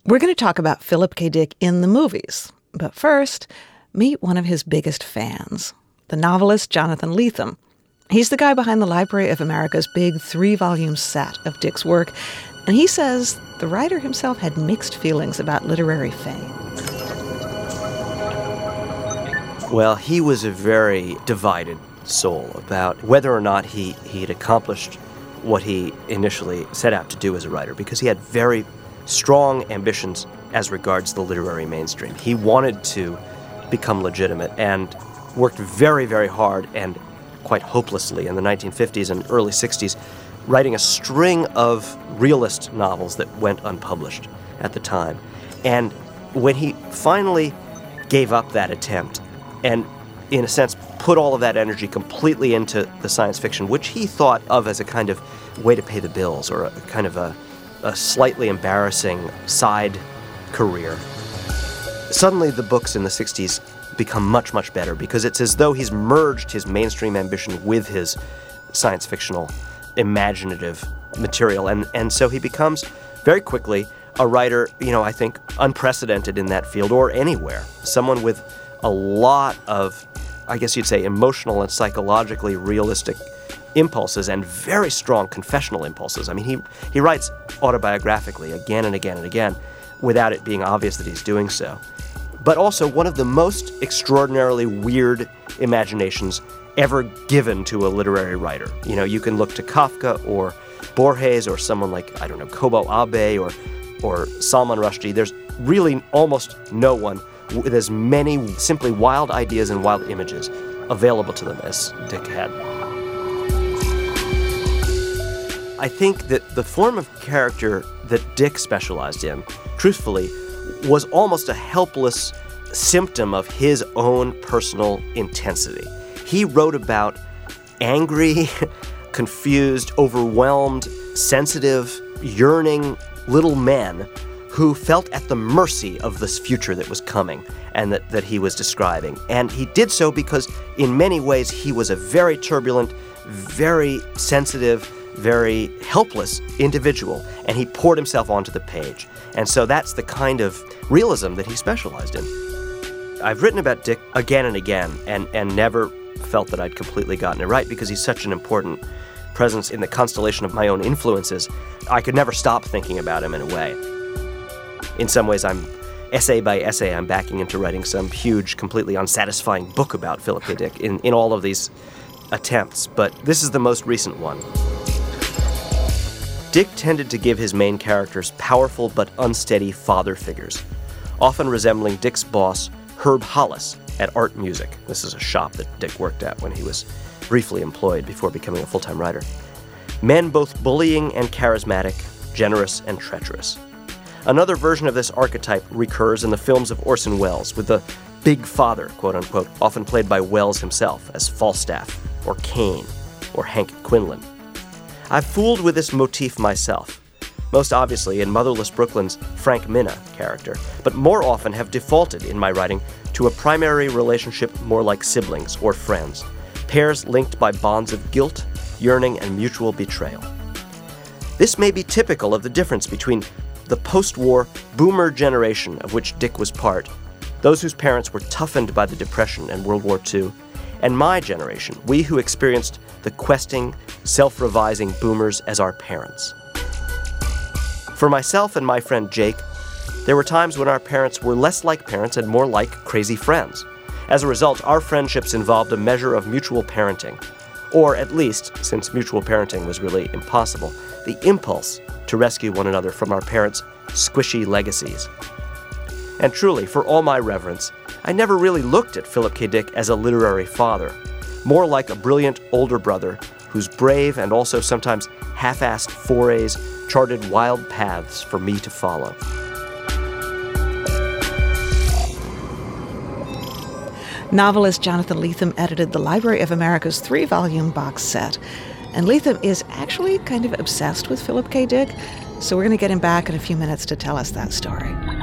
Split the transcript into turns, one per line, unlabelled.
We're going to talk about Philip K. Dick in the movies. But first, meet one of his biggest fans, the novelist Jonathan Lethem. He's the guy behind the Library of America's big 3-volume set of Dick's work, and he says the writer himself had mixed feelings about literary fame.
Well, he was a very divided soul about whether or not he had accomplished what he initially set out to do as a writer, because he had very strong ambitions as regards the literary mainstream. He wanted to become legitimate and worked very, very hard and quite hopelessly in the 1950s and early 60s, writing a string of realist novels that went unpublished at the time. And when he finally gave up that attempt and, in a sense, put all of that energy completely into the science fiction, which he thought of as a kind of way to pay the bills or a kind of a slightly embarrassing side career, suddenly the books in the 60s become much, much better, because it's as though he's merged his mainstream ambition with his science fictional, imaginative material. And so he becomes very quickly a writer, I think, unprecedented in that field or anywhere. Someone with a lot of, I guess you'd say, emotional and psychologically realistic impulses and very strong confessional impulses. I mean, he writes autobiographically again and again and again without it being obvious that he's doing so. But also one of the most extraordinarily weird imaginations ever given to a literary writer. You can look to Kafka or Borges or someone like, Kobo Abe or Salman Rushdie. There's really almost no one with as many simply wild ideas and wild images available to them as Dick had. I think that the form of character that Dick specialized in, truthfully, was almost a helpless symptom of his own personal intensity. He wrote about angry, confused, overwhelmed, sensitive, yearning little men who felt at the mercy of this future that was coming and that he was describing. And he did so because, in many ways, he was a very turbulent, very sensitive, very helpless individual, and he poured himself onto the page. And so that's the kind of realism that he specialized in. I've written about Dick again and again and never felt that I'd completely gotten it right, because he's such an important presence in the constellation of my own influences. I could never stop thinking about him in a way. In some ways, essay by essay, I'm backing into writing some huge, completely unsatisfying book about Philip K. Dick in all of these attempts, but this is the most recent one. Dick tended to give his main characters powerful but unsteady father figures, often resembling Dick's boss, Herb Hollis, at Art Music. This is a shop that Dick worked at when he was briefly employed before becoming a full-time writer. Men both bullying and charismatic, generous and treacherous. Another version of this archetype recurs in the films of Orson Welles, with the big father, quote-unquote, often played by Welles himself as Falstaff, or Caine, or Hank Quinlan. I've fooled with this motif myself, most obviously in Motherless Brooklyn's Frank Minna character, but more often have defaulted in my writing to a primary relationship more like siblings or friends, pairs linked by bonds of guilt, yearning, and mutual betrayal. This may be typical of the difference between the post-war boomer generation of which Dick was part, those whose parents were toughened by the Depression and World War II, and my generation, we who experienced the questing, self-revising boomers as our parents. For myself and my friend Jake, there were times when our parents were less like parents and more like crazy friends. As a result, our friendships involved a measure of mutual parenting, or at least, since mutual parenting was really impossible, the impulse to rescue one another from our parents' squishy legacies. And truly, for all my reverence, I never really looked at Philip K. Dick as a literary father, more like a brilliant older brother whose brave and also sometimes half-assed forays charted wild paths for me to follow.
Novelist Jonathan Lethem edited the Library of America's 3-volume box set. And Lethem is actually kind of obsessed with Philip K. Dick, so we're going to get him back in a few minutes to tell us that story.